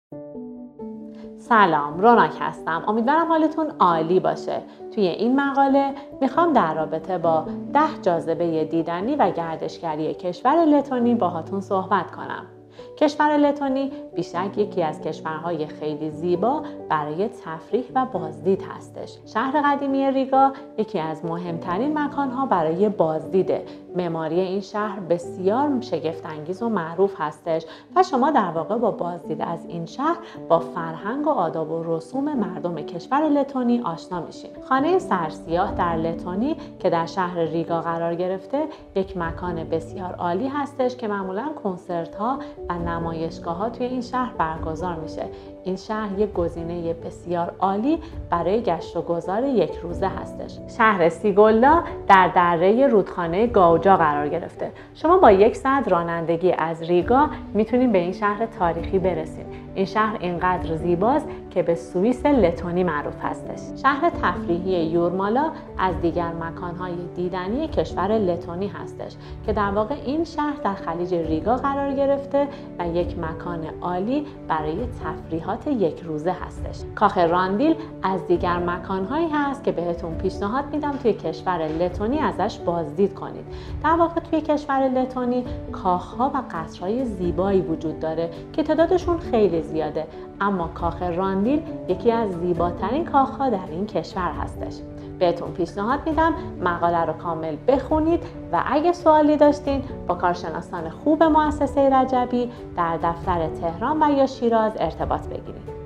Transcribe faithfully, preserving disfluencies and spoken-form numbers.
سلام، روناک هستم. امیدوارم حالتون عالی باشه. توی این مقاله میخوام در رابطه با ده جاذبه دیدنی و گردشگری کشور لتونی باهاتون صحبت کنم. کشور لتونی بیشک یکی از کشورهای خیلی زیبا برای تفریح و بازدید هستش. شهر قدیمی ریگا یکی از مهمترین مکانها برای بازدیده. معماری این شهر بسیار شگفت‌انگیز و معروف هستش و شما در واقع با بازدید از این شهر با فرهنگ و آداب و رسوم مردم کشور لتونی آشنا میشین. خانه سرسیاه در لتونی که در شهر ریگا قرار گرفته یک مکان بسیار عالی هستش که معمولاً کنسرت‌ها و نمایشگاه‌ها توی این شهر برگزار میشه. این شهر یک گزینه بسیار عالی برای گشت و گذار یک روزه هستش. شهر سیگولا در دره رودخانه گاوجا قرار گرفته. شما با یک ساعت رانندگی از ریگا میتونید به این شهر تاریخی برسید. این شهر اینقدر زیباست که به سوئیس لتونی معروف هستش. شهر تفریحی یورمالا از دیگر مکانهای دیدنی کشور لتونی هستش که در واقع این شهر در خلیج ریگا قرار گرفته و یک مکان عالی برای تفریحات یک روزه هستش. کاخ راندیل از دیگر مکانهایی هست که بهتون پیشنهاد میدم توی کشور لتونی ازش بازدید کنید. در واقع توی کشور لتونی کاخها و قصرهای زیبایی وجود داره که تعدادشون خیلی زیاده، اما کاخ راندیل یکی از زیباترین کاخها در این کشور هستش. بهتون پیشنهاد میدم مقاله رو کامل بخونید و اگه سوالی داشتین با کارشناسان خوب مؤسسه رجبی در دفتر تهران و یا شیراز ارتباط بگیرید.